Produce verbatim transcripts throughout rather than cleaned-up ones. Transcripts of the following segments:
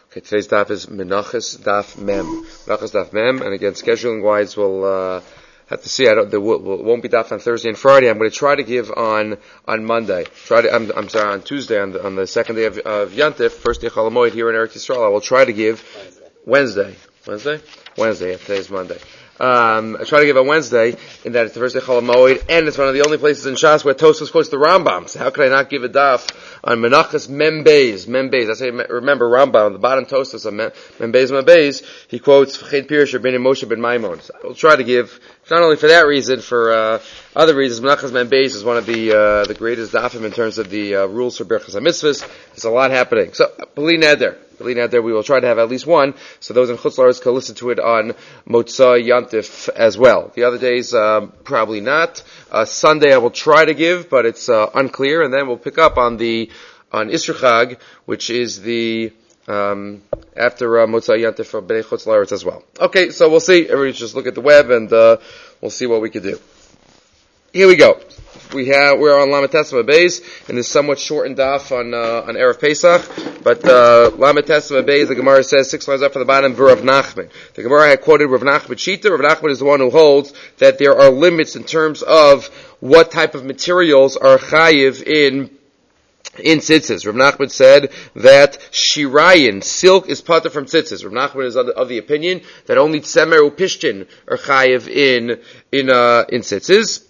Okay, today's daf is Menachos Daf Mem. Menachos Daf Mem, and again, scheduling wise, we'll uh, have to see. I don't. There will, won't be daf on Thursday and Friday. I'm going to try to give on on Monday. Try to. I'm, I'm sorry, on Tuesday, on the, on the second day of, of Yantif, first day of Chol Hamoed here in Eretz Yisrael. I will try to give Wednesday. Wednesday. Wednesday. Today's Monday. Um, I try to give on Wednesday, in that it's the first day of Chol Hamoed, and it's one of the only places in Shas where Tosfos quotes the Rambam. So how could I not give a daf on Menachos Mem Beis? Mem Beis. I say, remember Rambam, on the bottom Tosfos on Mem Beis Mem Beis, he quotes Ched Pirush Rabbeinu Moshe ben Maimon. So I will try to give, not only for that reason, for uh, other reasons. Menachos Mem Beis is one of the uh, the greatest dafim in terms of the uh, rules for Berachos HaMitzvahs. There's a lot happening. So, B'li Neder. B'li Neder, we will try to have at least one, so those in Chutz La'aretz can listen to it on Motzai Yantif as well. The other days, um, probably not. Uh, Sunday I will try to give, but it's uh, unclear, and then we'll pick up on the on Isra Chag, which is the um, after uh, Motzai Yantif for Bnei Chutz La'aretz as well. Okay, so we'll see. Everybody just look at the web, and uh, we'll see what we can do. Here we go. We have, we're on Lamed Tesvav Beis, and this somewhat shortened daf on, uh, on Erev Pesach, but, uh, Lamed Tesvav Beis, the Gemara says, six lines up from the bottom, Rav Nachman. The Gemara had quoted Rav Nachman Shita. Rav Nachman is the one who holds that there are limits in terms of what type of materials are chayiv in In tzitzis. Rav Nachman said that shirayin, silk, is pater from tzitzis. Rav Nachman is of the, of the opinion that only tzemer upishtin are chayiv in, in, uh, in tzitzis.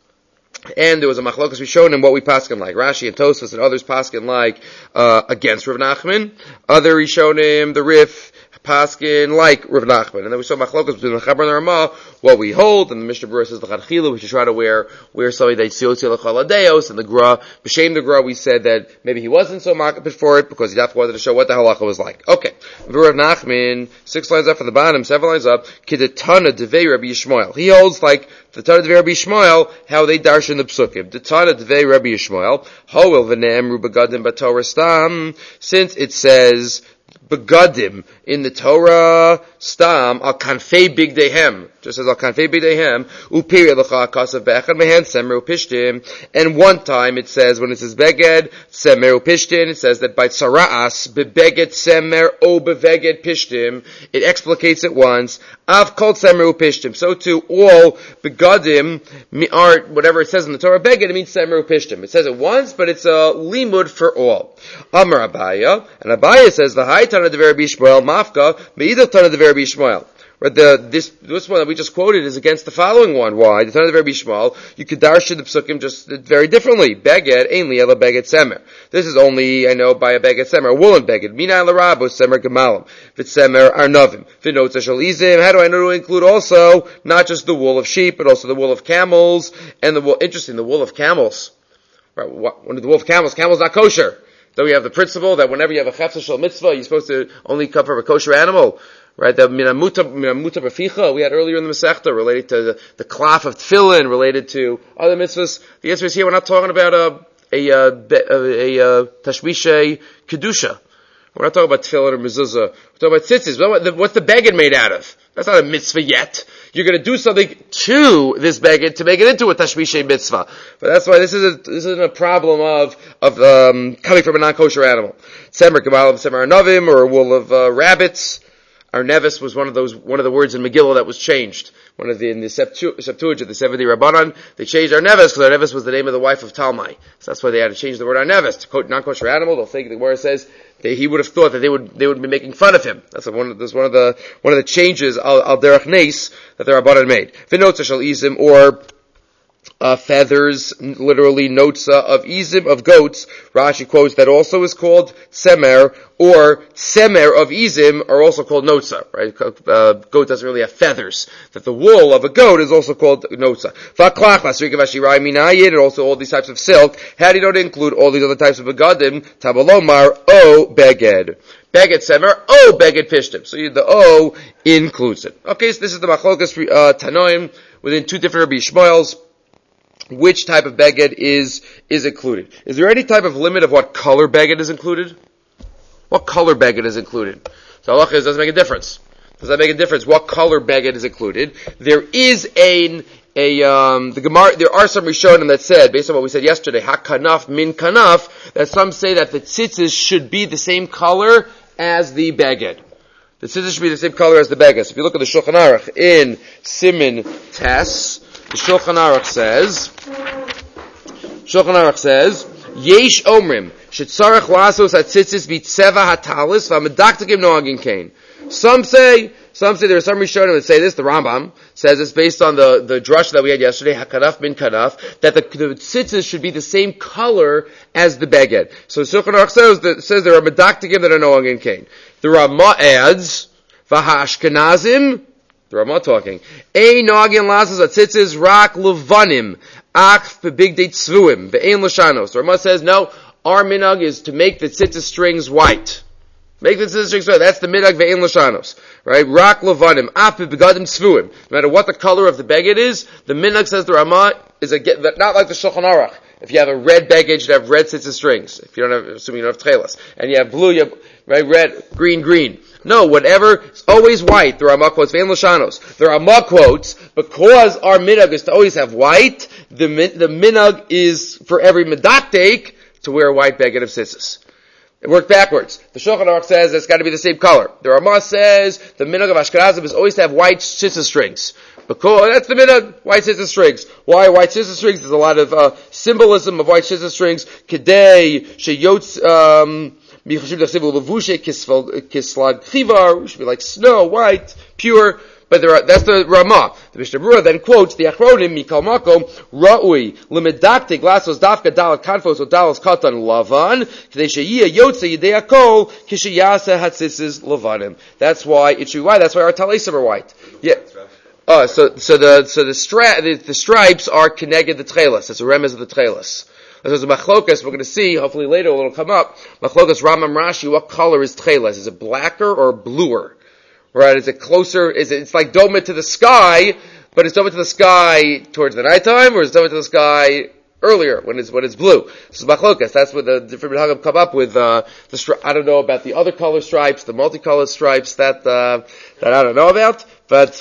And there was a machlokas we shown in what we paskin like. Rashi and Tosfos and others paskin like, uh, against Rav Nachman. Other Rishonim, the Rif, paskin like Rav Nachman. And then we saw machlokas between the Chaber and the Ramah, what we hold, and the Mishnah Berurah says the Chadchila, we should try to wear, wear something that Tziotzi L'chaladeos, and the Gra, B'Shem the Gra, we said that maybe he wasn't so makabit for it, because he definitely wanted to show what the halacha was like. Okay. Rav Nachman, six lines up from the bottom, seven lines up, Kidetana Devei Rabbi Yishmael. He holds like, the Tana Devei Rabbi Yishmael, how they darshan in the psukim. The Tana Devei Rabbi Yishmael, Hoel v'ne'emru begadim b'Torah stam, since it says, begadim in the Torah stam al kanfei bigdehem, just as al kanfei bigdehem upiri lecha kasav be'echad mehen semer upishtim. And one time it says, when it says beged semer upishtim, it says that by tzaraas bebeged semer o beveged pishtim, it explicates it once. Av kol semer upishtim. So too all begadim are whatever it says in the Torah beged, it means semer upishtim. It says it once, but it's a limud for all. Amar Abaya, and Abaya says the high Tana Devei Rabbi Yishmael mafka me'idah Tana Devei Rabbi Yishmael. Right, the, this, this one that we just quoted is against the following one. Why? The Tana Devei Rabbi Yishmael, you could darshan the psukim just very differently. Beged, ainli ela beged semer. This is only, I know, by a beged semer, a woolen beged. Mina l'rabo semer gemalim. Vit semer arnovim. V'notza shal izim. How do I know to include also, not just the wool of sheep, but also the wool of camels, and the wool, interesting, the wool of camels. Right, when the wool of camels, camels not kosher. So we have the principle that whenever you have a chefsa shel mitzvah, you're supposed to only cover a kosher animal. Right, the minamuta minamuta b'ficha we had earlier in the Masechta related to the, the klaf of tefillin, related to other mitzvahs. The answer is here. We're not talking about a a a, a, a tashmishay kedusha. We're not talking about tefillin or mezuzah. We're talking about tzitzis. What's the beged made out of? That's not a mitzvah yet. You're going to do something to this beged to make it into a tashmishay mitzvah. But that's why this is a, this isn't a problem of of um, coming from a non-kosher animal. Semer kamalim, semer anovim, or a wool of uh, rabbits. Arnevis was one of those, one of the words in Megillah that was changed. One of the, in the Septuagint, the seventy Rabbanan, they changed Arnevis, because Arnevis was the name of the wife of Talmai. So that's why they had to change the word Arnevis. To quote non-kosher animal, they'll think, where it says, that he would have thought that they would, they would be making fun of him. That's one of, that's one of the, one of the changes, al, al derech neis, that the Rabbanan made. V'notza shal izim, or, Uh, feathers, literally notza of izim, of goats. Rashi quotes that also is called semer, or semer of izim are also called notza, right? Uh, goat doesn't really have feathers. That the wool of a goat is also called notza. V'klach, lasrika v'shirai minayin, and also all these types of silk. How do you know to include all these other types of begadim? Tabalomar, o beged. Beged semer, o beged pishtim. So the o includes it. Okay, so this is the machlokas, uh, tanoim, within two different Rabbi Yishmaels. Which type of beged is, is included? Is there any type of limit of what color beged is included? What color beged is included? So halacha is, doesn't make a difference. Does that make a difference? What color beged is included? There is a, a, um, the Gemara, there are some Rishonim that said, based on what we said yesterday, hakanaf min kanaf, that some say that the tzitzis should be the same color as the beged. The tzitzis should be the same color as the beged. So if you look at the Shulchan Aruch in Siman Tes, the Shulchan Aruch says, Shulchan Aruch says, Yesh omrim, shetzarech lasos atzitzis b'tzeva hatalis v'amedaktakim noagin kain. Some say, some say there are some Rishonim that say this, the Rambam says it's based on the, the drush that we had yesterday, hakanaf bin kanaf, that the, the tzitzis should be the same color as the beged. So Shulchan Aruch says, that, says there are medaktakim that are noagin kain. The Ramah adds, v'hashkenazim, the Ramah talking, ein noagin lasos atzitzis rak levanim, ach bebigdei tzvuim, ve'ein l'shanos. The Ramah says, no, our minhag is to make the tzitzis strings white. Make the tzitzis strings white. That's the minhag ve'ein l'shanos. Right? Rak levanim, ach bebegadim tzvuim. No matter what the color of the beged is, the minhag, says the Ramah, is a, not like the Shulchan Aruch. If you have a red beged, you should have red tzitzis strings. If you don't have, assuming you don't have tchelas. And you have blue, you have, right, red, green, green. No, whatever, it's always white. The Ramah quotes, ve'en l'shanos. The Ramah quotes, because our minhag is to always have white, the, the minhag is for every medaktek to wear a white beged of tzitzis. It worked backwards. The Shulchan Aruch says it's got to be the same color. The Ramah says the minhag of Ashkenazim is always to have white tzitzis strings. Because that's the minhag, white tzitzis strings. Why white tzitzis strings? There's a lot of uh, symbolism of white tzitzis strings. Kedei sheyotz um we should be like snow, white, pure. But there are, that's the Ramah. The Mishnah Berurah then quotes the Achronim Mikal Makom Ra'ui Lemedaktik Lasos Dafka Dalat Kanfos Odalos Katan Lavan K'dei Sheyiyah Yotze Yidei Hakol Kishiyasa Hatzitzis Lavanim. That's why it should be white. That's why our talesim are white. Yeah. Uh, so so the so the, stra- the, the stripes are connected the tchelas. It's a remez of the tchelas. There's a machlokas, we're going to see, hopefully later it'll come up, machlokas Ramam Rashi, what color is tchelas? Is it blacker or bluer? Right, is it closer, is it, it's like doma to the sky, but it's doma to the sky towards the nighttime, or is it doma to the sky earlier, when it's, when it's blue? This is machlokas, that's what the different minhagim come up with, uh, the stri- I don't know about the other color stripes, the multicolored stripes, that, uh, that I don't know about, but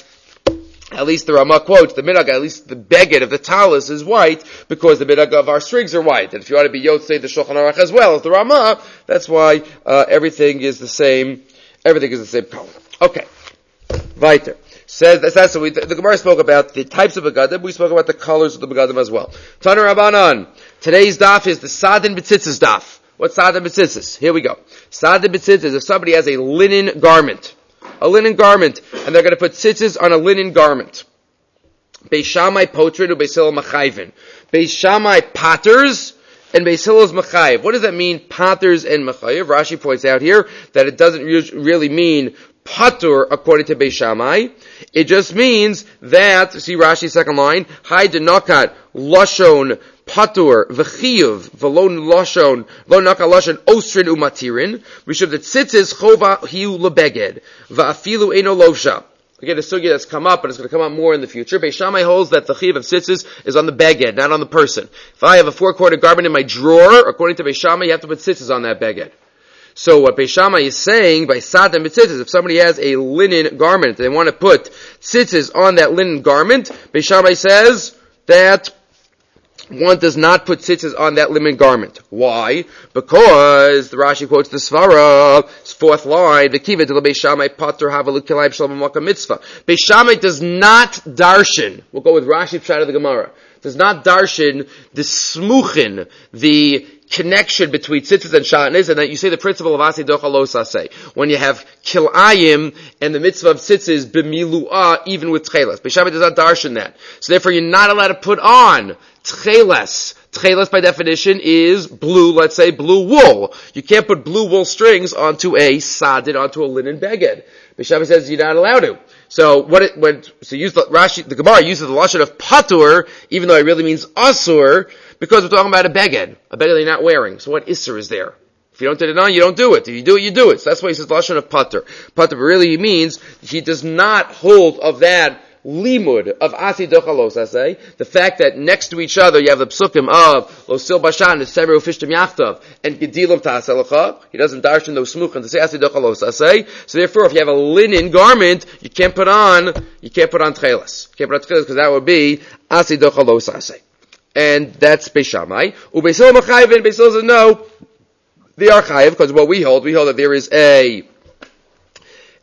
at least the Ramah quotes, the minhag, at least the beged of the talis is white, because the minhag of our strings are white. And if you want to be yotzei the Shulchan Aruch as well as the Ramah, that's why uh, everything is the same, everything is the same color. Okay. Weiter. Says, that's, that's, so we, the, the Gemara spoke about the types of begadim, we spoke about the colors of the begadim as well. Tana Rabbanan. Today's daf is the Sadin B'tzitzis daf. What's Sadin B'tzitzis? Here we go. Sadin B'tzitzis is if somebody has a linen garment. A linen garment, and they're going to put tzitzis on a linen garment. Beis Shammai potrin u Beis Hillel machayvin. Beis Shammai patters and Beis Hillel's machayev. What does that mean, patters and machayev? Rashi points out here that it doesn't really mean patur according to Beis Shammai. It just means that, see Rashi's second line, Hai denokat lashon patur v'chiyuv v'lo lashon lo naka lashon osrin umatirin v'shav the tzitzis chova hiu lebeged v'afilu eno losha. Again, a sugya that's come up, but it's going to come up more in the future. Beis Shammai holds that the chiyuv of tzitzis is on the beged, not on the person. If I have a four-quarter garment in my drawer, according to Beis Shammai, you have to put tzitzis on that beged. So what Beis Shammai is saying by Sadin B'tzitzis, if somebody has a linen garment, they want to put tzitzis on that linen garment, Beis Shammai says that one does not put tzitzis on that linen garment. Why? Because the Rashi quotes the Svara, fourth line, the Kiva to Beis Shammai pater havalu kilayim shalom maka mitzvah. Beis Shammai does not darshan. We'll go with Rashi Pshat of the Gemara. Does not darshan the smuchin, the connection between tzitzis and shatnez, and that you say the principle of asi docha lo saseh. When you have kilayim and the mitzvah of tzitzis b'milu'ah, even with tchelas. Beis Shammai does not darshan that. So therefore you're not allowed to put on tchelas. Tchelas by definition is blue, let's say blue wool. You can't put blue wool strings onto a sadin, onto a linen beged. Beis Shammai says you're not allowed to. So what it, when, so use the Rashi, the Gemara uses the lashon of patur, even though it really means asur, because we're talking about a beged, a beged you're not wearing. So what isser is there? If you don't do it on, you don't do it. If you do it, you do it. So that's why he says lashon of patur. Patur really means he does not hold of that limud of asi dochalos, I say. The fact that next to each other you have the psukim of losil bashan, the severu fishtim yachtav, and gedilim ta'aselacha. He doesn't darshan those smuchim to say asi dochalos, I say. So therefore, if you have a linen garment, you can't put on, you can't put on tchelas. You can't put on tchelas because that would be asi dochalos, I say. And that's Beis Shammai. Ubeis Hillel machayvin, Beis Hillel says no, they are chayiv, because what we hold, we hold that there is a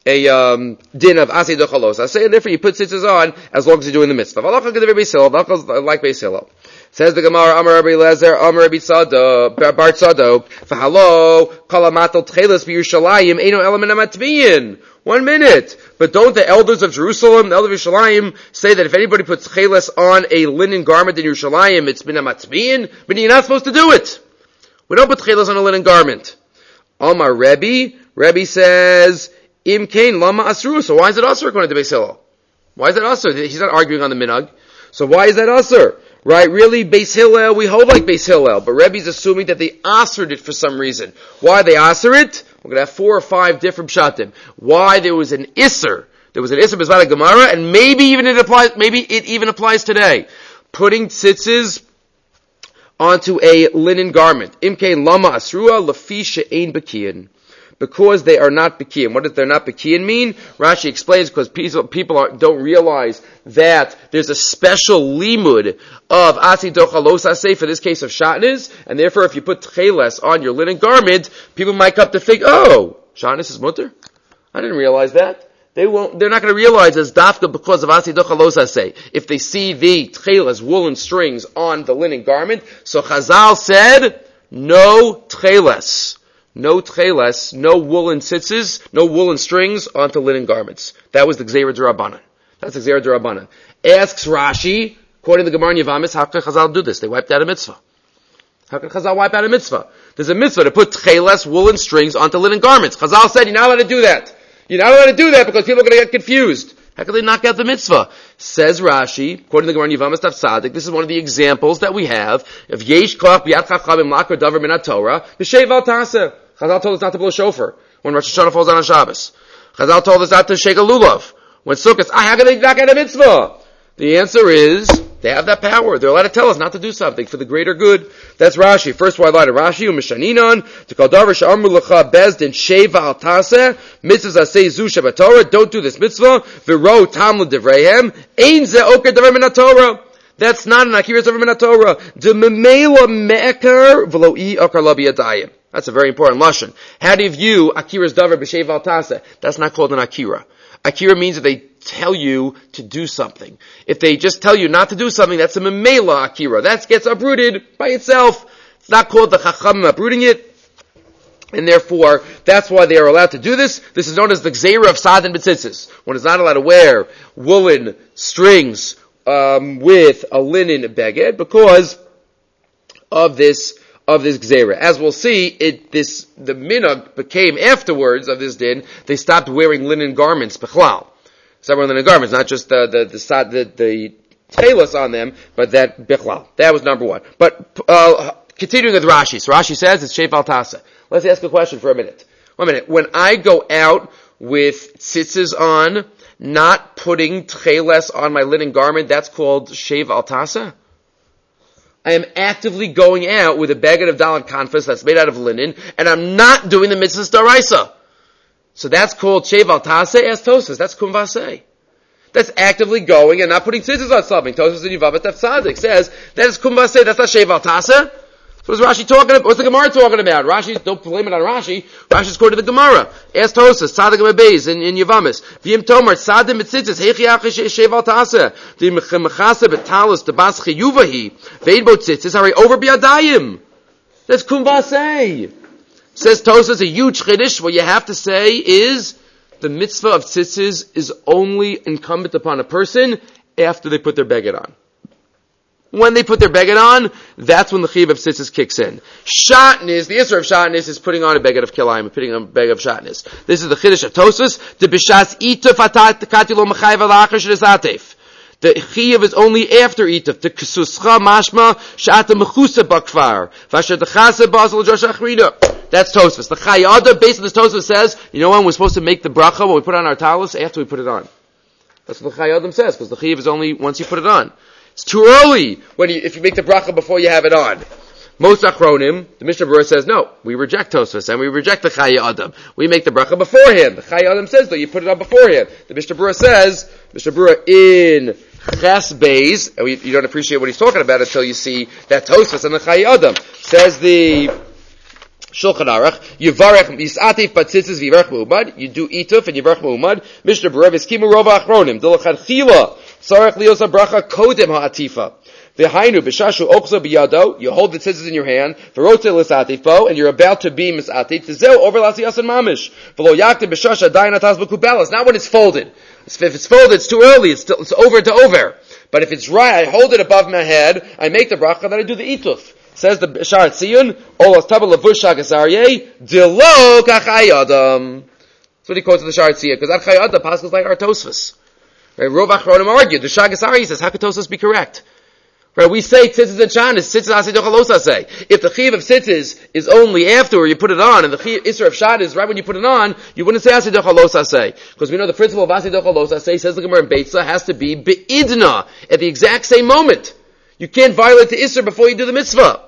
a um, din of asay dochalos asay, and therefore you put tzitzis on as long as you're doing the mitzvah. Halacha g'dever Beis Hillel, halacha like Beis Hillel. Says the Gemara, Amar Rabbi Lezer, Amar Rabbi Tzadok, Bar Tzadok, v'halo kol hamatel tcheles b'Yerushalayim eino element hamatviyin. One minute. But don't the elders of Jerusalem, the elders of Yerushalayim, say that if anybody puts tcheles on a linen garment in Yerushalayim, it's been a matviyin? But you're not supposed to do it. We don't put tcheles on a linen garment. Amar Rebbe, Rebbe says, Im kain lama asru. So why is it asur according to Beis Hillel? Why is that asur? He's not arguing on the minhag. So why is that asur? Right? Really, Beis Hillel, we hold like Beis Hillel, but Rebbe's assuming that they asured it for some reason. Why they asur it? We're going to have four or five different pshatim. Why there was an isser. There was an isser b'zman Gemara, and maybe even it applies, maybe it even applies today. Putting tzitzis onto a linen garment. Im kain lama asrua lafi she'ein bekiyin. Because they are not bekiyin. What does they're not bekiyin mean? Rashi explains because people, people are, don't realize that there's a special limud of asi dochalos asay for this case of shatnez, and therefore if you put tcheles on your linen garment, people might come to think, oh, shatnez is mutter? I didn't realize that. They won't, they're not going to realize as dafka because of asi dochalos asay. If they see the tcheles, woolen strings on the linen garment, so Chazal said, no tcheles. No tcheles, no woolen tzitzis, no woolen strings onto linen garments. That was the Gzeira D'Rabbanan. That's the Gzeira D'Rabbanan. Asks Rashi, according to the Gemara in Yavamis, how can Chazal do this? They wiped out a mitzvah. How can Chazal wipe out a mitzvah? There's a mitzvah to put tcheles, woolen strings onto linen garments. Chazal said, you're not allowed to do that. You're not allowed to do that because people are going to get confused. How can they knock out the mitzvah? Says Rashi, according to the Gemara in Yavamis Daf Tzadik, this is one of the examples that we have of Yesh Koach B'Yad Chachamim Lakar Davar Min HaTorah B'Sheiv Al Taseh. Chazal told us not to blow shofar when Rosh Hashanah falls on a Shabbos. Chazal told us not to shake a lulav when Sukkot. Ah, how can they knock out a mitzvah? The answer is, they have that power. They're allowed to tell us not to do something for the greater good. That's Rashi. First white line of Rashi, Umishaninon, to call Davar Sha'amru L'cha Bezdin Sheva Al Taseh, Mitzvah Zasei Zu Shabbatorah, don't do this mitzvah, V'ro Tamlu Devreihem, Ein Ze Oker Davar Min HaTorah. That's not an Akira Davar Min HaTorah. De Memela Me'ekar V'lo I Okar La B'Yadayim. That's a very important lashon. How do you view Akira's davar b'sheiv al taseh? That's not called an Akira. Akira means that they tell you to do something. If they just tell you not to do something, that's a memela Akira. That gets uprooted by itself. It's not called the Chachamim uprooting it. And therefore, that's why they are allowed to do this. This is known as the Gzeira of Sadin B'tzitzis. One is not allowed to wear woolen strings um, with a linen beged because of this of this gzeira. As we'll see, it this the minhag became afterwards of this din. They stopped wearing linen garments bechlal. Stopped wearing linen garments, not just the the the the, the tailors on them, but that bechlal. That was number one. But uh, continuing with Rashi, so Rashi says it's sheif al taseh. Let's ask a question for a minute. One minute. When I go out with tzitzis on, not putting tcheles on my linen garment, that's called sheif al taseh? I am actively going out with a baguette of dalan kanfas that's made out of linen, and I'm not doing the mitzvahs daraisa. So that's called shev al taseh as Tosas. That's kum vaseh. That's actively going and not putting tzitzis on something. Tosas in Yavamat Daf Tzadik says that is kum vaseh. That's not shev al taseh. So what's Rashi talking about? What's the Gemara talking about? Rashi, don't blame it on Rashi. Rashi's quoting the Gemara. Ask Tosas, Tzadik Mebeis in, in Yavamis. V'im Tomar, Tzadim Mitzitzis, Heichi Achi Shev Al Taseh. The Mechase Betalis, the Bas Chiyuvahi, Veid Bo Tzitzis, Hari over Biadayim. That's Kum Vasei. Says Tosas, a huge chiddush. What you have to say is, the mitzvah of tzitzis is only incumbent upon a person after they put their beged on. When they put their beged on, that's when the chiv of tzitzis kicks in. Shatnez, the isra of shatnez is putting on a beged of kilayim, putting on a beged of shatnez. This is the chiddush of Tosas. The b'shas ituf atakatilo mechayiv alachar sh'nesatef. The chiv is only after ituf. The k'suscha mashma sh'ata mechusa bakfar. V'asher t'chasa basel josh achrina. That's Tosfos. The Chayada, based on this Tosfos, says, you know when we're supposed to make the bracha when we put on our talis? After we put it on. That's what the Chayadim says, because the Chayiv is only once you put it on. It's too early when you, if you make the bracha before you have it on. Most Achronim, the Mishnah Berurah says, no, we reject Tosfos, and we reject the Chayadim. We make the bracha beforehand. The Chayadim says, though, you put it on beforehand. The Mishnah Berurah says, Mishnah Berurah in Ches Beis, and we, you don't appreciate what he's talking about until you see that Tosfos and the Chayadim. Says the Shulchan Aruch, Yivarech Yisatif Batzitzis Yivarech Mu'umad, you do Ituf and Yivarech Mu'umad, Mishnah Berurah V'skimu Rova Achronim, Dilachad Chila, Sarach Lios HaBracha Kodem HaAtifa, V'hainu B'shashu Oksa B'yado, you hold the tzitzis in your hand, V'rote L'satif Bo, and you're about to be Misatif, Tzeu over L'asiyas and Mamish, V'lo Yaktim B'shasha Dayan Ataz B'kubelas, not when it's folded. If it's folded, it's too early, it's, still, it's over to over. But if it's right, I hold it above my head, I make the bracha, then I do the Ituf. Says the Sha'ar Tziyun, Olas Tabel Levush HaGazarye, Dilo Kachayadam. That's what he quotes in the Sha'ar Tziyun, because that Chayadam passes like our Tosfos. Right? Rov Achronim argued. The Sha'ar says, how could Tosfos be correct? Right? We say tzitzis and shanis, tzitzis asay dochalosa say. If the chiv of tzitzis is only after or you put it on, and the chiv isser of shanis is right when you put it on, you wouldn't say asay dochalosa say. Because we know the principle of asay dochalosa say, says the Gemara in Beitza, has to be be'idna, at the exact same moment. You can't violate the isser before you do the mitzvah.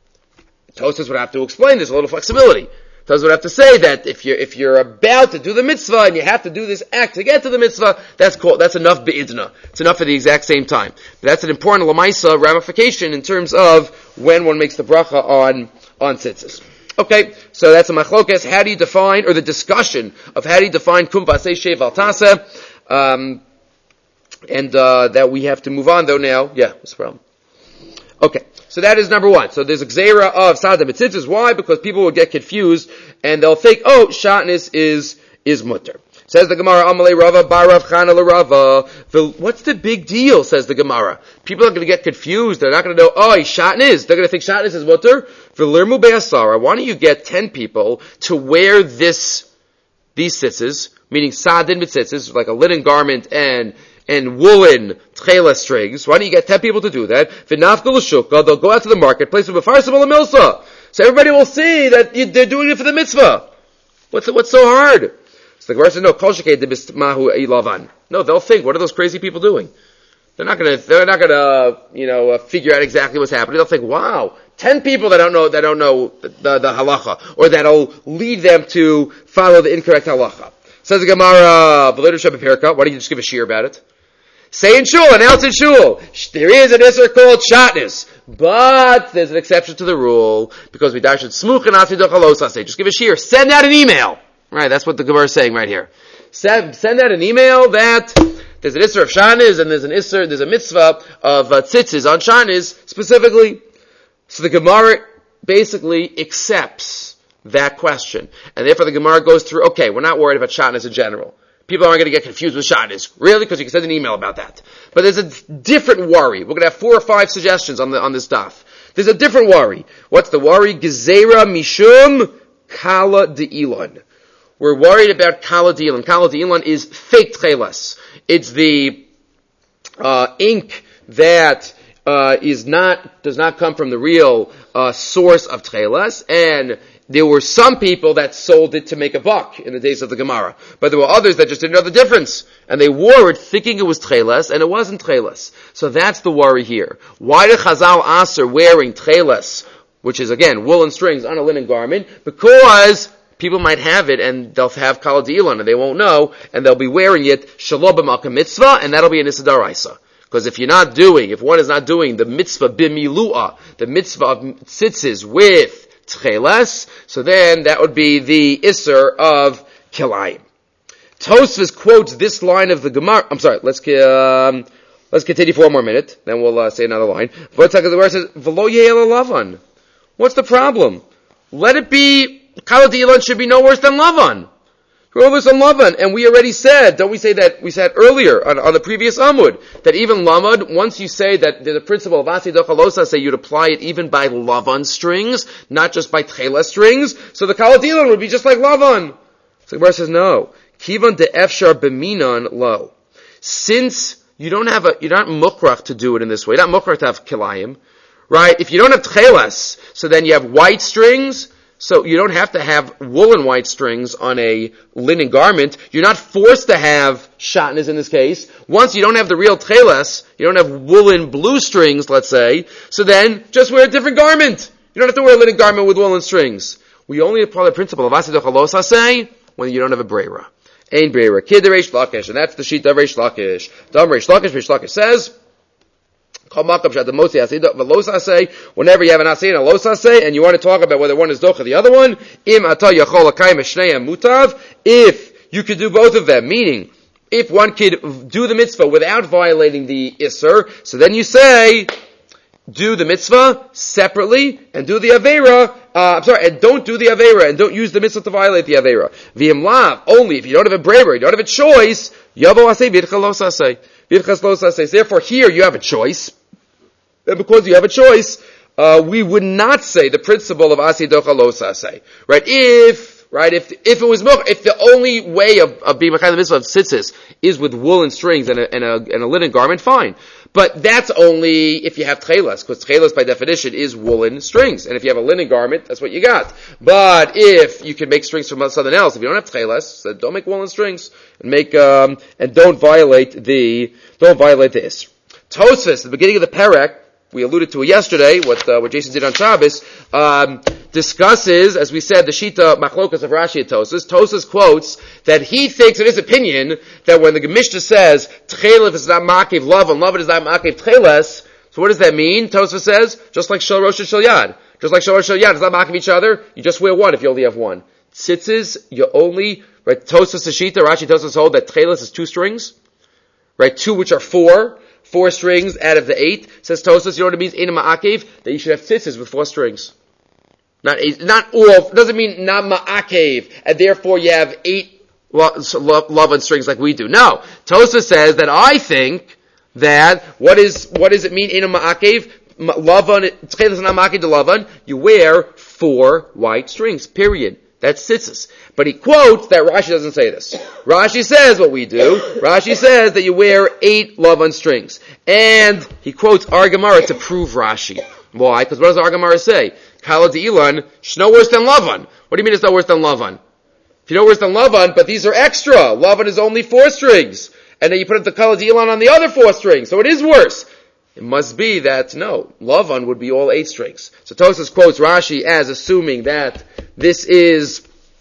Tosfos would have to explain this, a little flexibility. Tosfos would have to say that if you're, if you're about to do the mitzvah and you have to do this act to get to the mitzvah, that's called, that's enough be'idna. It's enough at the exact same time. But that's an important lamaisa ramification in terms of when one makes the bracha on, on tzitzis. Okay, so that's a machlokes. How do you define, or the discussion of how do you define kum v'aseh shev al taseh, um, and, uh, that we have to move on though now. Yeah, what's the problem? Okay. So that is number one. So there's a gzeira of sada b'tzitzis. Why? Because people will get confused and they'll think, oh, shatnez is, is mutter. Says the Gemara, Amalei Rava, Barav Chana L'Rava. What's the big deal? Says the Gemara. People are going to get confused. They're not going to know, oh, shatnez. They're going to think shatnez is mutter. V'lirmu be'asara. Why don't you get ten people to wear this, these tzitzis, meaning sadin b'tzitzis, like a linen garment and and woolen tchela strings. Why don't you get ten people to do that? V'nafka l'shukka, they'll go out to the marketplace with a farsim milsa. So everybody will see that you, they're doing it for the mitzvah. What's what's so hard? So the Gemara says, no, kol shekei debistmahu ilavan. No, they'll think, what are those crazy people doing? They're not gonna, they're not gonna, you know, uh, figure out exactly what's happening. They'll think, wow, ten people that don't know, that don't know the, the, the halacha, or that'll lead them to follow the incorrect halacha. Says the Gemara, why don't you just give a shiur about it? Say in shul, announce in shul. There is an isser called shatnez, but there's an exception to the rule because we darshan smuch and asi dochalosa. Say, just give a shiur. Send out an email. Right, that's what the Gemara is saying right here. Send, send out an email that there's an isser of shatnez and there's an isser, there's a mitzvah of uh, tzitzis on shatnez specifically. So the Gemara basically accepts that question, and therefore the Gemara goes through. Okay, we're not worried about shatnez in general. People aren't going to get confused with shatnez. Really? Because you can send an email about that. But there's a different worry. We're going to have four or five suggestions on the, on this daf. There's a different worry. What's the worry? Gezerah mishum kala de'ilan. We're worried about kala de'ilan. Kala de'ilan is fake tchelas. It's the, uh, ink that, uh, is not, does not come from the real, uh, source of tchelas, and there were some people that sold it to make a buck in the days of the Gemara. But there were others that just didn't know the difference. And they wore it thinking it was tcheles, and it wasn't tcheles. So that's the worry here. Why did Chazal aser wearing tcheles, which is again, woolen strings on a linen garment? Because people might have it, and they'll have kala de'ilan, and they won't know, and they'll be wearing it shalom b'malka mitzvah, and that'll be an issa d'oraisa. Because if you're not doing, if one is not doing the mitzvah b'milu'ah, the mitzvah of tzitzis with tcheles, so then that would be the isser of kilayim. Tosfos quotes this line of the Gemara. I'm sorry. Let's um, let's continue for one more minute. Then we'll uh, say another line. But the Gemara says, "V'lo ye'el lavan." What's the problem? Let it be. Kala de'ilan should be no worse than lavan. No worse than lavan. And we already said, don't we say that we said earlier on, on the previous Amud that even lamad, once you say that there's a principle of asi dochalosa, say you'd apply it even by lavan strings, not just by tchela strings. So the kala de'ilan would be just like lavan. So the Gemara says no. Kivan de efshar b'minan lo. Since you don't have a, you're not mukrach to do it in this way. You're not mukrach to have kilayim, right? If you don't have tchelas, so then you have white strings. So you don't have to have woolen white strings on a linen garment. You're not forced to have shatnez in this case. Once you don't have the real tchelas, you don't have woolen blue strings, let's say, so then just wear a different garment. You don't have to wear a linen garment with woolen strings. We only apply the principle of asi dochalosa say when you don't have a breira. Ein breira. Kid Reish Lakish, and that's the sheet of Reish Lakish. Dam Reish Lakish, Reish Lakish says, Whenever you have an asay and a los asay, and you want to talk about whether one is docha the other one, if you could do both of them, meaning if one could do the mitzvah without violating the isser, so then you say, do the mitzvah separately and do the aveira. Uh, I'm sorry, and don't do the aveira and don't use the mitzvah to violate the aveira. V'im lav, only if you don't have a bravery, you don't have a choice. Yavo asay b'idcha los asay, b'idchas los asay. Therefore, here you have a choice, and because you have a choice, uh, we would not say the principle of asay docha los asay. Right? If Right? If if it was if the only way of, of being behind the mitzvah of tzitzis is with woolen strings and a, and a and a linen garment, fine. But that's only if you have tchelas, because tchelas by definition is woolen strings. And if you have a linen garment, that's what you got. But if you can make strings from something else, if you don't have tchelas, then don't make woolen strings and make um and don't violate the don't violate the isser. Tosfos, at the beginning of the perek, we alluded to it yesterday, what uh, what Jason did on Shabbos, um, discusses, as we said, the Shita Machlokas of Rashi at Tosfos. Tosfos quotes that he thinks, in his opinion, that when the Mishnah says, Tcheles is not Makiv Lavan, Lavan is not Makiv Tcheles, so what does that mean? Tosfos says, just like Shel Rosh and Shel Yad. Just like Shel Rosh and Shel Yad, it's not Makiv each other, you just wear one if you only have one. Tzitzis, you only, right, Tosfos the Shita, Rashi Tosfos hold that Tcheles is two strings, right, two which are four, Four strings out of the eight. Says Tosfos, you know what it means? In a ma'akev, that you should have tzitzis with four strings. Not eight, not all, doesn't mean not ma'akev, and therefore you have eight love on strings like we do. No. Tosfos says that I think that, what is, what does it mean in a ma'akev? Lavan, tcheles is not ma'akev to lavan, you wear four white strings, period. That's tzitzis. But he quotes that Rashi doesn't say this. Rashi says what we do. Rashi says that you wear eight lavan strings. And he quotes our Gemara to prove Rashi. Why? Because what does our Gemara say? Kala de'ilan, shno worse than lavan. What do you mean it's not worse than lavan? If you know worse than lavan, but these are extra. Lavan is only four strings. And then you put the kala de'ilan on the other four strings. So it is worse. It must be that, no, lavan would be all eight strings. So Tosfos quotes Rashi as assuming that this is,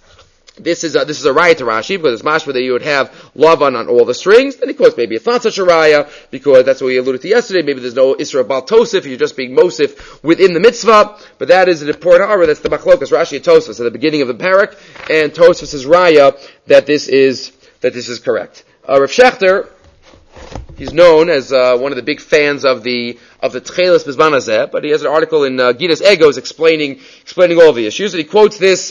this is a, this is a raya to Rashi, because it's mashma that you would have lavan on all the strings. Then he quotes maybe it's not such a raya, because that's what we alluded to yesterday. Maybe there's no isra bal tosif, you're just being mosif within the mitzvah. But that is an important hara, that's the machlokas Rashi and Tosfos at the beginning of the parak, and Tosfos is raya that this is, that this is correct. Uh, Rav Shechter, he's known as uh, one of the big fans of the of the Tcheles Bizman Hazeh, but he has an article in uh, Ginas Egos explaining explaining all the issues, and he quotes this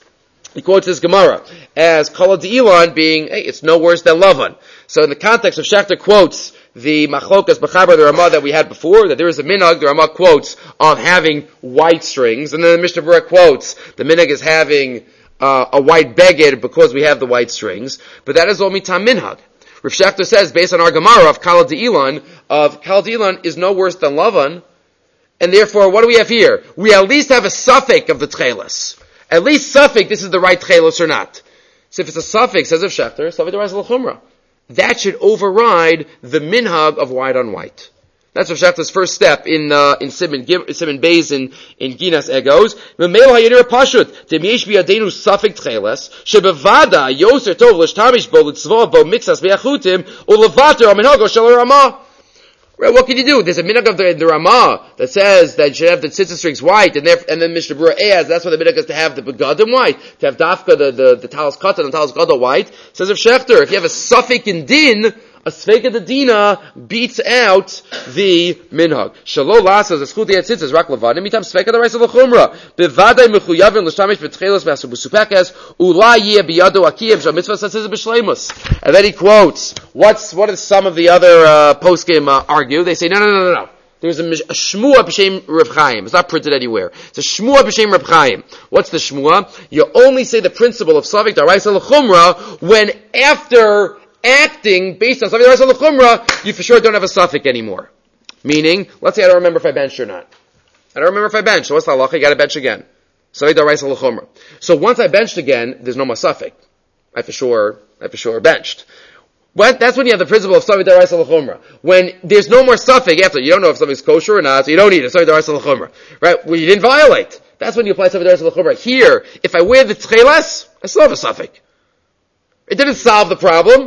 he quotes this Gemara as Kala De'ilan being, hey, it's no worse than Lavan. So in the context of Shechter quotes the Machlokas B'chaber, the Ramah that we had before, that there is a minhag, the Ramah quotes, of having white strings, and then the Mishnah Berurah quotes the minhag is having uh, a white beged because we have the white strings, but that is all mitam minhag. Rav Shechter says, based on our Gemara of Kala De'ilan, of Kala De'ilan is no worse than Lavan, and therefore, what do we have here? We at least have a suffix of the Tcheles. At least suffix, this is the right Tcheles or not. So if it's a suffix, says Rav Shechter, suffix the Rais al-Chumrah. That should override the minhag of white on white. That's Rav Shechter's first step in uh, in Simon Simon Beis in in Ginas Egos. Memel haYadir Pashut Demyesh Biyadenu Safek Tcheles Shebevada Yoser Tov L'Shtamish Bo L'Tzva Bo Mixas Be'achutim Ulevater Aminhago Shel Ramah. Right, what can you do? There's a minhag of the, the Ramah that says that you should have the tzitzis strings white, and, and then Mishnah Berurah adds that's why the minhag is to have the begadim white, to have dafka the the, the talis katan and talis gadol white. Says Rav Shechter, if you have a suffix in din, a sveka de dina beats out the minhag. Shalo lasa zeschuti et tzitzis rak levadim mitam sveka the reis of l'chumra bevadai mechuyavin l'shtamish b'tchelos b'asu b'supekes ula yeh biyado akiyim shal mitzvah satzis b'shleimus. And then he quotes what's what are some of the other uh, poskim uh, argue? They say no no no no no. There's a, a shmua b'shem Reb Chaim. It's not printed anywhere. It's a shmua b'shem Reb Chaim. What's the shmua? You only say the principle of savik daraisa l'chumra when after acting based on something daraisa l'chumra, you for sure don't have a suffix anymore. Meaning, let's say I don't remember if I benched or not. I don't remember if I benched. So what's the halacha? You got to bench again. Savik daraisa l'chumra. So once I benched again, there's no more suffix. I for sure, I for sure benched. What? That's when you have the principle of savik daraisa l'chumra. When there's no more suffix after, you don't know if something's kosher or not, so you don't need it. Savik daraisa l'chumra. Right? Well, you didn't violate. That's when you apply savik daraisa l'chumra. Here, if I wear the tcheles, I still have a suffix. It didn't solve the problem.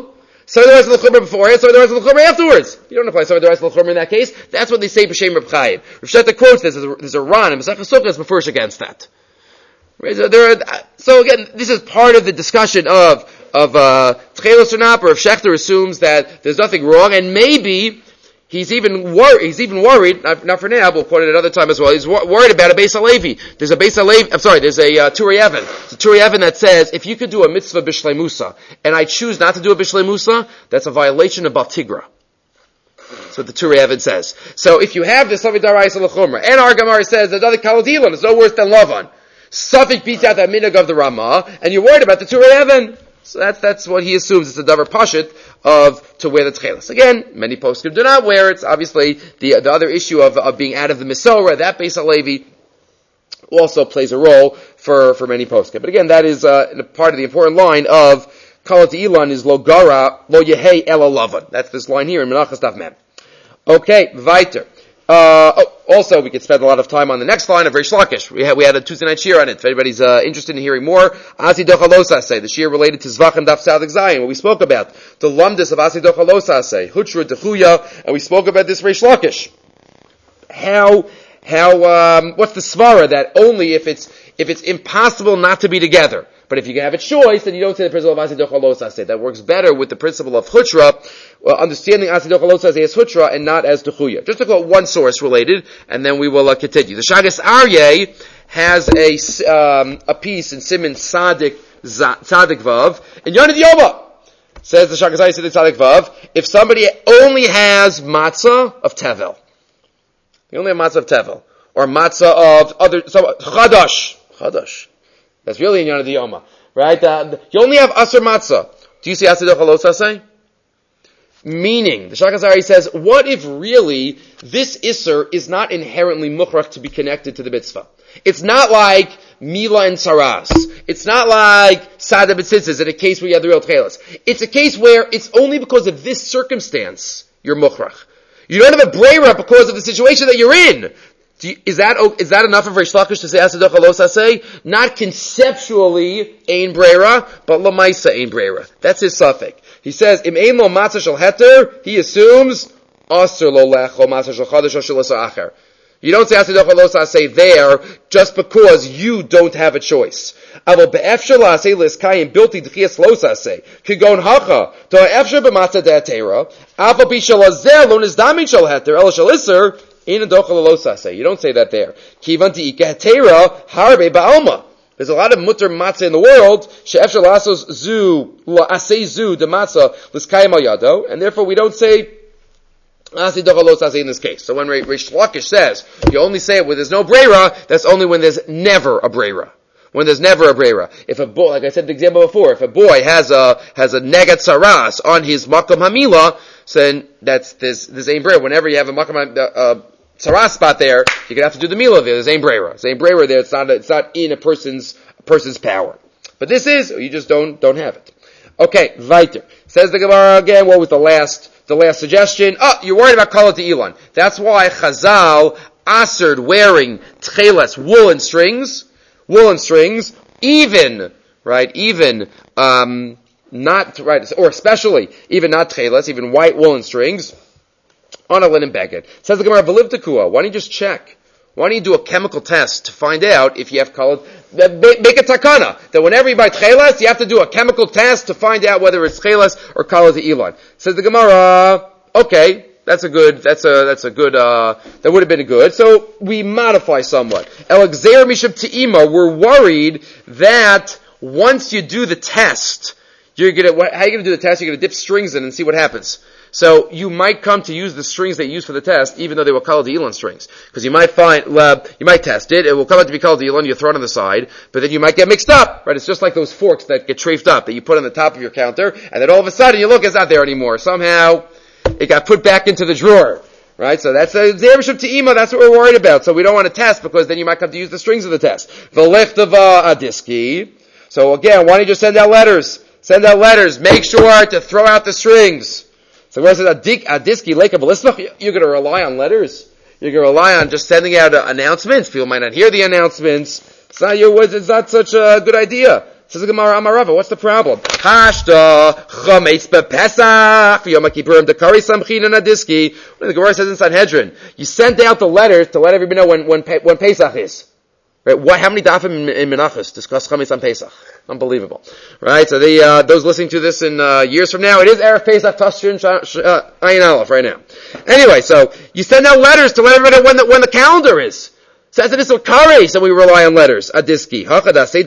Some of the rest of the Chumrah beforehand, some of the rest of the Chumrah afterwards. You don't apply some of the rest of the Chumrah in that case. That's what they say b'shem Reb Chaim. Rav Sheta quotes this. There's a, there's a Ran in Masechah Sukkos before against that. Right? So, there are, so again, this is part of the discussion of of uh, Tchelos or not. Or if Shechter assumes that there's nothing wrong, and maybe he's even worried. He's even worried. Not, not for now. We'll quote it another time as well. He's wor- worried about a Beis Halevi. There's a Beis Halevi. I'm sorry. There's a uh, Turei Even. It's a Turei Even that says if you could do a mitzvah b'shlei Musa, and I choose not to do a b'shlei Musa, that's a violation of Bal Tigra. That's what the Turei Even says. So if you have this Savi Daraisa L'Chumra, and our Gemara says that other Kaladilan is no worse than Lavan, Suffolk beats out that minhag of the Ramah, and you're worried about the Turei Even. So that's, that's what he assumes. It's a davar pashut of, to wear the tchelas. Again, many poskim do not wear it. It's obviously the, the other issue of, of being out of the Mesorah, that Beis Halevi also plays a role for, for many poskim. But again, that is, uh, part of the important line of Kalat Ilan is lo gara, lo yehei ela lavan. That's this line here in Menachos Daf Mem. Okay, weiter. Uh, oh, also, we could spend a lot of time on the next line of Reish Lakish. We had, we had a Tuesday night shir on it. If anybody's uh, interested in hearing more, Asi Dochalosa say, the shir related to Zvach and Daf Sadik Zayin, what we spoke about, the lumdus of Asi Dochalosa say, Hutra Dechuya, and we spoke about this Reish Lakish. How, how, um, what's the svara that only if it's, if it's impossible not to be together, but if you can have a choice, then you don't say the principle of Asi Dochalosa say. That works better with the principle of Hutra, well, understanding Asi Dochalosa say as Hutra and not as Dechuya. Just to quote one source related, and then we will uh, continue. The Shagas Aryeh has a, um, a piece in Siman Tzadik, Tzadik Vav, in Yonah Yoma. Says the Shagas Aryeh Tzadik Vav, if somebody only has matzah of Tevel, you only have matzah of Tevel, or matzah of other, some, Chadash, Chadash. That's really in Yonah Yoma, right? Uh, you only have Asr Matzah. Do you see Asi Dochalosa say? Meaning, the Shagas Aryeh says, what if really this Isser is not inherently mukhrach to be connected to the mitzvah? It's not like Mila and Saras. It's not like Sada B'tzitzis in a case where you have the real Tchelas. It's a case where it's only because of this circumstance you're mukhrach. You don't have a breira because of the situation that you're in. Do you, is that is that enough of Reish Lakish to say Asi Dochalosa say? Not conceptually ein breira, but lamaisa ein breira. That's his suffix. He says im ein lo matzah shel heter. He assumes aser lo lech lo matzah shel chadash or shel acher. You don't say Asi Dochalosa say there just because you don't have a choice. Avo be'efshar la'aseh liskayim bilti d'chias losa say kigon hacha to efshar b'matzah de'atera avo b'shel azer lo nizdamin shel heter el shel iser. You don't say that there. There's a lot of mutter matzah in the world, and therefore we don't say Asi Dochalosa in this case. So when Reish Lakish says you only say it when there's no breira, that's only when there's never a breira. When there's never a breira. If a boy, like I said the example before, if a boy has a has a negat saras on his makam hamila, so then that's there's there's ein breira. Whenever you have a makam uh, saras spot there, you're gonna have to do the milah there. There's ein breira. There's ein breira there. It's not it's not in a person's a person's power. But this is you just don't don't have it. Okay, weiter. Says the Gemara again. What was the last the last suggestion? Oh, you're worried about Kalat Ilan. That's why Chazal asered wearing tchelas woolen strings. Woolen strings, even, right, even, um, not, right, or especially, even not tchelas, even white woolen strings, on a linen beged. Says the Gemara, V'liv tekua, why don't you just check? Why don't you do a chemical test to find out if you have kalat, make a takana, that whenever you buy tchelas, you have to do a chemical test to find out whether it's tchelas or kalat ilan. Says the Gemara, okay, That's a good, that's a, that's a good, uh, that would have been good. So we modify somewhat. Elexer Mishab Te'ima, we're worried that once you do the test, you're gonna, how are you gonna do the test? You're gonna dip strings in and see what happens. So you might come to use the strings that you use for the test, even though they were called the Elon strings. Because you might find, uh, you might test it, it will come out to be called the Elon, you throw it on the side, but then you might get mixed up, right? It's just like those forks that get trafed up, that you put on the top of your counter, and then all of a sudden you look, it's not there anymore. Somehow, it got put back into the drawer, right? So that's a Zereshim Te'ima, that's what we're worried about. So we don't want to test, because then you might come to use the strings of the test. V'lechtava adiski. So again, why don't you just send out letters? Send out letters. Make sure to throw out the strings. So where it says adiski, leka v'lismach, you're going to rely on letters. You're going to rely on just sending out uh, announcements. People might not hear the announcements. It's not your words, it's not such a good idea. Says the Gemara, Amarava, what's the problem? Hashta chametz bepesach Yom Kippurim dekari samchin nadiski. The Gemara says in Sanhedrin, you sent out the letters to let everybody know when when, when Pesach is. Right? What? How many dafim in, in Menachos discuss chametz on Pesach? Unbelievable, right? So the uh, those listening to this in uh, years from now, it is Erev Pesach Tashrin uh, Ayin Aleph right now. Anyway, so you send out letters to let everybody know when the when the calendar is. Says it is Kari, so we rely on letters. Adiski. You're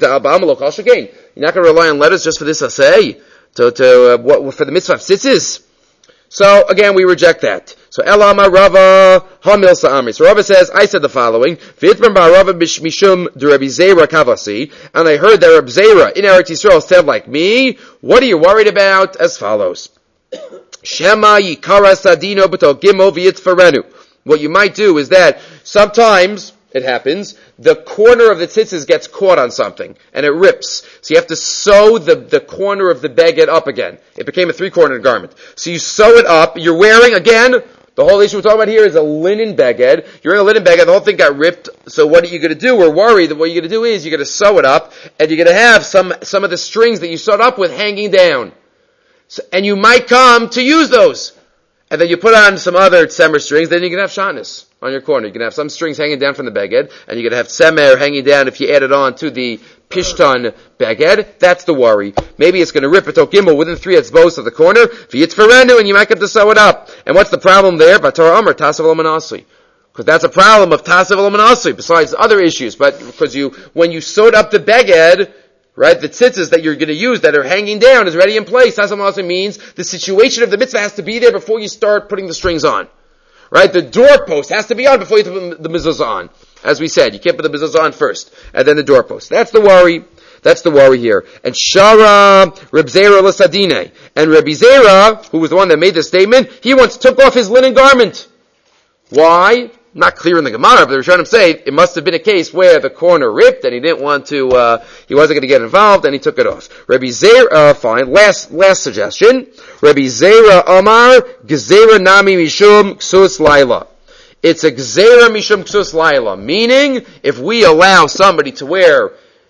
not going to rely on letters just for this asay? To, to, uh, what, for the mitzvah of tzitzis? So, again, we reject that. So, Elama Rava Hamil Sa'amri. So, Rava says, I said the following, V'itman Rava Mishum D'Rebbi Zera Kavasi, and I heard that Rabbi Zera in Eretz Yisrael said like me, what are you worried about? As follows. Shema Yikara Sadino B'to Gimel V'yitfarenu. What you might do is that sometimes, it happens, the corner of the tzitzis gets caught on something, and it rips. So you have to sew the, the corner of the beged up again. It became a three-cornered garment. So you sew it up, you're wearing, again, the whole issue we're talking about here is a linen beged. You're in a linen beged, the whole thing got ripped, so what are you going to do? We're worried that what you're going to do is you're going to sew it up, and you're going to have some, some of the strings that you sewed up with hanging down. So, and you might come to use those. And then you put on some other tzemer strings, then you can have shatnez on your corner. You can have some strings hanging down from the beged, and you can have tzemer hanging down if you add it on to the pishtan beged. That's the worry. Maybe it's going to rip a gimel within three etzbos of the corner, v'yitzferenu, and you might have to sew it up. And what's the problem there? Batar Amar, tasav lo manasi. Because that's a problem of tasav lo manasi, besides other issues. But because you, when you sewed up the beged, right, the tzitzis that you're going to use that are hanging down is already in place. Tasav also means the situation of the mitzvah has to be there before you start putting the strings on. Right? The doorpost has to be on before you put the mezuzah on. As we said, you can't put the mezuzah on first, and then the doorpost. That's the worry. That's the worry here. And Shara Reb Zera l'sadine. And Rabbi Zera, who was the one that made the statement, he once took off his linen garment. Why? Not clear in the Gemara, but the Rishonim say it must have been a case where the corner ripped and he didn't want to, uh, he wasn't going to get involved and he took it off. Rabbi Zera, uh, fine, last, last suggestion. Rabbi Zera Amar, Gezera Nami Mishum Ksus Laila. It's a Gezera Mishum Ksus Laila, meaning if we allow somebody to wear,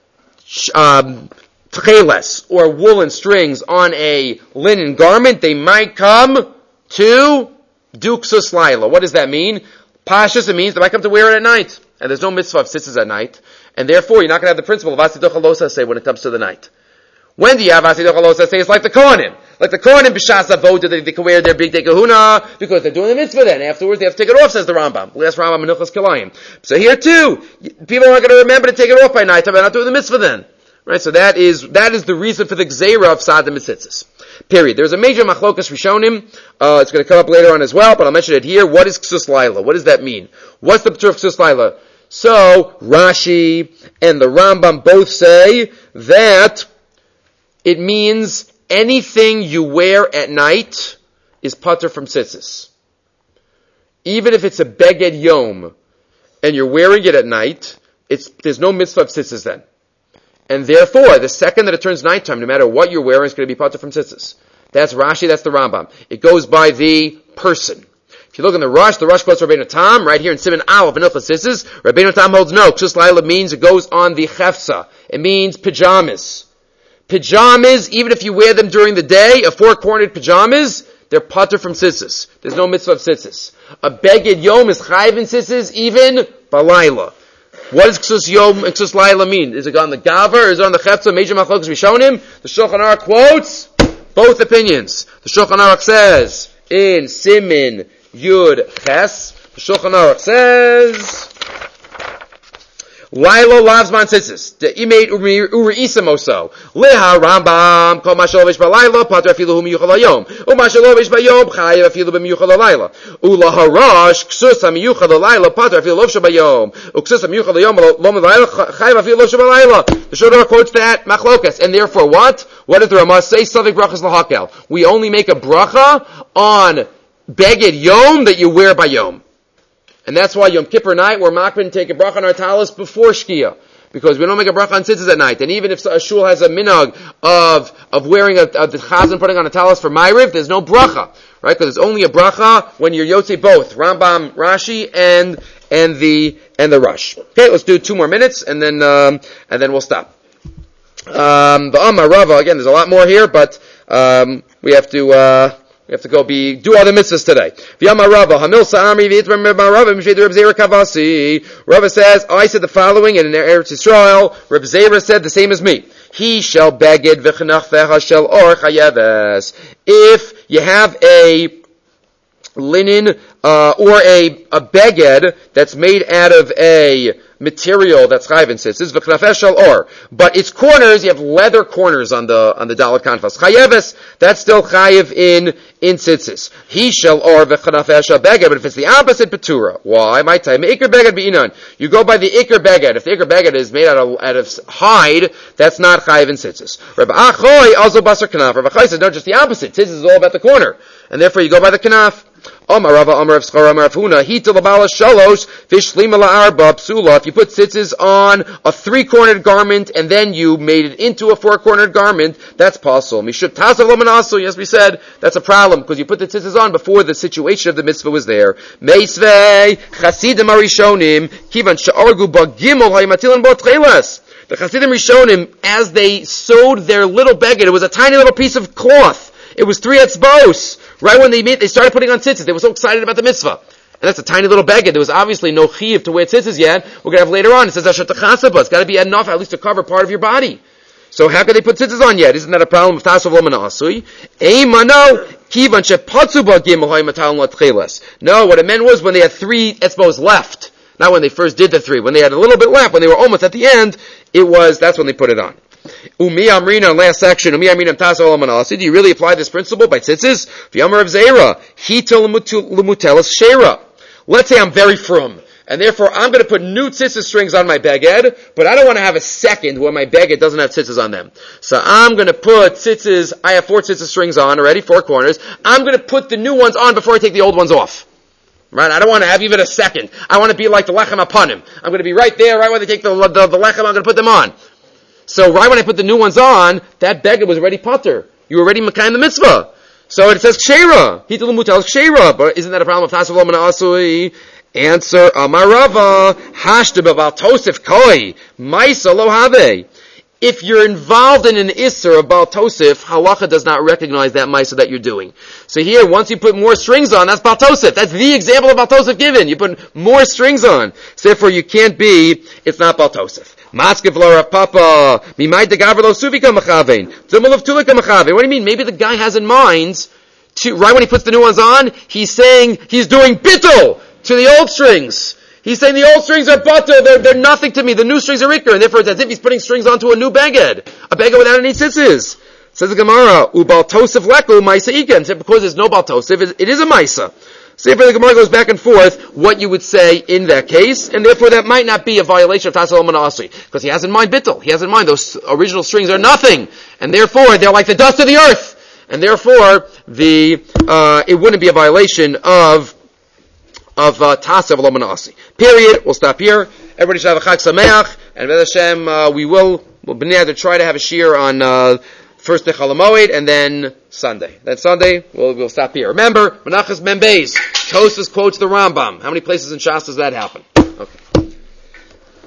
um, tcheles or woolen strings on a linen garment, they might come to do Ksus Laila. What does that mean? Pashas, it means they might come to wear it at night. And there's no mitzvah of tzitzis at night. And therefore, you're not going to have the principle of asidoch halosa say when it comes to the night. When do you have asidoch halosa say? It's like the Kohanim. Like the Kohanim, b'shas avoda, they, they can wear their big day kahuna, because they're doing the mitzvah then. Afterwards, they have to take it off, says the Rambam. Last Rambam, menuchas kilayim. So here too, people aren't going to remember to take it off by night, but not doing the mitzvah then. Right? So that is, that is the reason for the gzeira of sadim mitzitzis. Period. There's a major machlokas rishonim. Uh, it's going to come up later on as well, but I'll mention it here. What is ksus laila? What does that mean? What's the p'tur of ksus laila? So, Rashi and the Rambam both say that it means anything you wear at night is patur from tzitzis. Even if it's a beged yom, and you're wearing it at night, it's, there's no mitzvah of tzitzis then. And therefore, the second that it turns nighttime, no matter what you're wearing, it's going to be patur from tzitzis. That's Rashi, that's the Rambam. It goes by the person. If you look in the Rush, the Rush quotes Rabbeinu Tam, right here in Siman Aleph, V'nilchas tzitzis. Rabbeinu Tam holds no. Ksus laila means it goes on the chefsa. It means pajamas. Pajamas, even if you wear them during the day, a four-cornered pajamas, they're patur from tzitzis. There's no mitzvah of tzitzis. A beged yom is chayiv in tzitzis, even balayla. What does Ksus Yom and Ksus Laila mean? Is it on the Gavar or is it on the Chefza? Major Machlokas Rishonim. The Shulchan Aruch quotes both opinions. The Shulchan Aruch says in Simin Yud Ches, the Shulchan Aruch says, Laila lavzman tzitzis. The imate uri isamoso. Leha Rambam kol mashalovish balayla pater afilu hu miyuchal hayom. U mashalovish bayom chayav afilu b'miyuchal halayla. Ula harash ksus ha-miyuchal halayla pater afilu lovsha bayom. U ksus ha-miyuchal hayom lo milayla chayav afilu lovsha balayla. The Shulchan quotes that machlokas. And therefore what? What does the Ramah say? Savik brachas lahakel. We only make a bracha on beged yom that you wear by yom. And that's why Yom Kippur night, we're makbid and take a bracha on our talis before Shkia. Because we don't make a bracha on tzitzis at night. And even if a shul has a minhag of, of wearing a, of the chazan putting on a talis for Ma'ariv, there's no bracha. Right? Because it's only a bracha when you're yotze both. Rambam, Rashi, and, and the, and the Rush. Okay, let's do two more minutes, and then, um, and then we'll stop. Um, the Amar Rava, again, there's a lot more here, but um, we have to uh, we have to go be do all the mitzvahs today. The Amar Rava, Hamil Sa'ami v'Yitram Rava Mishvei Reb Zera Kavasi. Rava says, I said the following in Eretz Yisrael. Reb Zera said the same as me. He shall beged v'chanach fecha shel or chayeves. If you have a linen uh, or a a beged that's made out of a material that's chayiv in tzitzis, v'knafeh shel or, but its corners, you have leather corners on the on the dalet kanfas. Chayeves, that's still chayiv in in tzitzis. He shall or v'knafeh shel beged, but if it's the opposite, petura. Why? My time, ikar beged be'inan. You go by the ikar beged. If the ikar beged is made out of out of hide, that's not chayiv in tzitzis. Rabbi Achoy also basar kanaf. Rabbi Achoy says no, just the opposite. Tzitzis is all about the corner, and therefore you go by the kanaf. Omar Rava, Omar of Schar, Omar of Huna, Hita Labala Shalosh, Fish Lima La'arba, Psula. If you put tzitzis on a three-cornered garment and then you made it into a four-cornered garment, that's possible. Mishut Tasav Lomanasu, yes, we said, that's a problem because you put the tzitzis on before the situation of the mitzvah was there. Meisvei, Chasidim Arishonim, Kivan Sha'argu Bagimol Haymatil Bo Tchelas. The Chasidim Rishonim, as they sewed their little beged, it was a tiny little piece of cloth. It was three etzbos. Right when they meet, they started putting on tzitzis. They were so excited about the mitzvah. And that's a tiny little beged. There was obviously no chiyuv to wear tzitzis yet. We're going to have later on. It says, Asher Techasaba. It's got to be enough at least to cover part of your body. So how can they put tzitzis on yet? Isn't that a problem of Tasav Lo Menasui? Eimano, Kivan Shepatzu Ba Gimel Hay Matal Latchelas. No, what it meant was when they had three etzbos left. Not when they first did the three. When they had a little bit left, when they were almost at the end, it was, that's when they put it on. Umi Amrina, last section. Umi Amrina Tasa Olamanasi. Do you really apply this principle by tzitzis? V'yamar of Zera. Hita l'mutelas shera. Let's say I'm very frum, and therefore I'm going to put new tzitzis strings on my beged, but I don't want to have a second where my beged doesn't have tzitzis on them. So I'm going to put tzitzis. I have four tzitzis strings on already, four corners. I'm going to put the new ones on before I take the old ones off. Right? I don't want to have even a second. I want to be like the lechem apanim. I'm going to be right there, right when they take the the, the lechem. I'm going to put them on. So right when I put the new ones on, that beged was already pater. You were already makayim the mitzvah. So it says kshera. Hitul mutal kshera. But isn't that a problem of Tasav Lo Menasui? Answer, Amar Rava, hashta b'val tosif koi, maisa lo have. If you're involved in an isser of Baal Tosif, halacha does not recognize that maisa that you're doing. So here, once you put more strings on, that's Baal Tosif. That's the example of Baal Tosif given. You put more strings on. So therefore you can't be, it's not Baal Tosif. Maskiv lo Rav Papa, mimai degaver lo suvika machavein, tzumel of tulika machavein. What do you mean? Maybe the guy has in mind, to, right when he puts the new ones on, he's saying, he's doing bittul to the old strings. He's saying the old strings are batel, they're, they're nothing to me. The new strings are ikar, and therefore it's as if he's putting strings onto a new beged. A beged without any tzitzis. Says the Gemara, ubal tosif leku maisa iken. So because there's no bal tosif, it is a maisa. So therefore the Gemara goes back and forth what you would say in that case, and therefore that might not be a violation of Tasav Lo Menasui. Because he has in mind bittul. He has in mind those original strings are nothing. And therefore they're like the dust of the earth. And therefore the, uh, it wouldn't be a violation of of uh, Tasav Lo Menasui. Period. We'll stop here. Everybody should have a Chag Sameach, and B'ez Hashem, uh, we will, we'll be to try to have a shir on, uh, first Nechal HaMoed, and then Sunday. Then Sunday, we'll, we'll stop here. Remember, Menachos Membeis, Tosfos quotes the Rambam. How many places in Shas does that happen? Okay.